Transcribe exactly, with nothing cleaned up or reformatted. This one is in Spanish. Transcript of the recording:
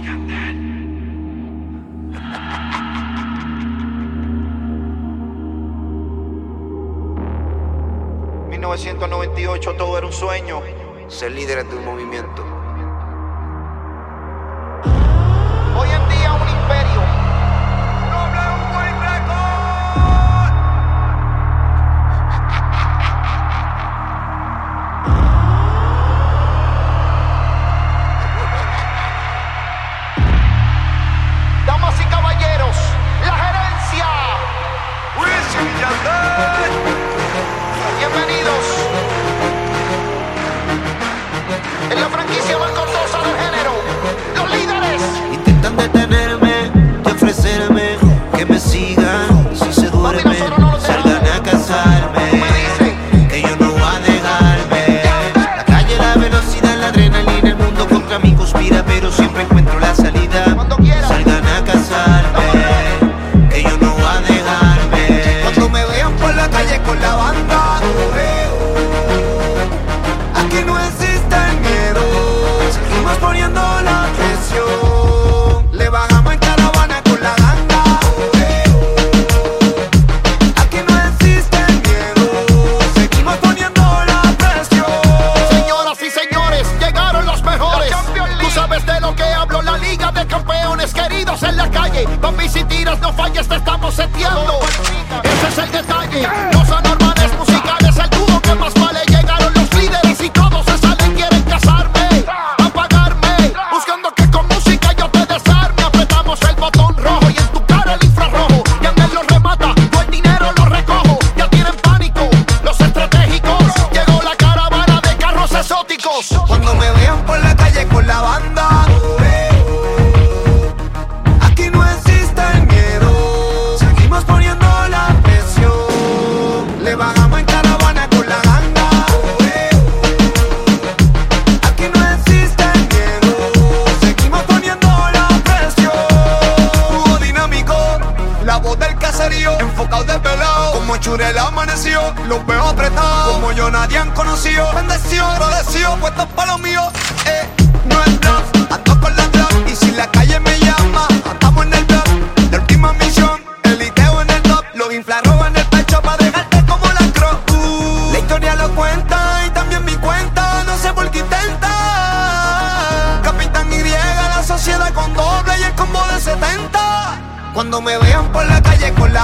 mil novecientos noventa y ocho todo era un sueño. Ser líderes de un movimiento. Hoy en día un imperio. Damas y caballeros, la gerencia. Bienvenidos. En la franquicia más costosa del género, los líderes. Intentan detenerme, de ofrecerme que me sigan. Si se duermen, salgan a casarme. Que yo no voy a dejarme. La calle, la velocidad, la adrenalina, el mundo contra mí conspira, pero siempre encuentro la salida. Salgan a casarme. Que yo no voy a dejarme. Cuando me vean por la calle con la banda, aquí no existe el miedo. Seguimos poniendo la presión. Le bajamos en caravana con la ganga. Aquí no existe el miedo. Seguimos poniendo la presión. Señoras y señores, llegaron los mejores. Tú sabes de lo que hablo, la Liga de Campeones, queridos en la calle. Papi, si tiras, no falles, te estamos seteando. Ese es el detalle. Los anormales musicales, el dúo que más vale. Llegaron los líderes y todos se salen, quieren casarme, apagarme, buscando que con música yo te desarme. Apretamos el botón rojo y en tu cara el infrarrojo. Y Angel los remata, yo el dinero lo recojo. Ya tienen pánico los estratégicos. Llegó la caravana de carros exóticos. Cuando me vean por la calle con la banda, aquí no existe el miedo. Seguimos poniendo la presión. Le bajamos en caravana con la ganga. Aquí no existe el miedo. Seguimos poniendo la presión. Dúo dinámico, la voz del caserío, enfocado de pelado. Como Churel amaneció, los veo apretados. Como yo nadie han conocido. Bendeció, prodeció, puestos para los míos. Eh, no es bluff, ando con la club. Y si la calle me llama, andamos en el blog. La última misión, el liteo en el top. Los inflarrojos en el pecho pa' dejarte como la croc. Uh, la historia lo cuenta y también mi cuenta. No sé por qué intenta. Capitán Y, la sociedad con doble y el combo de setenta. Cuando me vean por la calle con la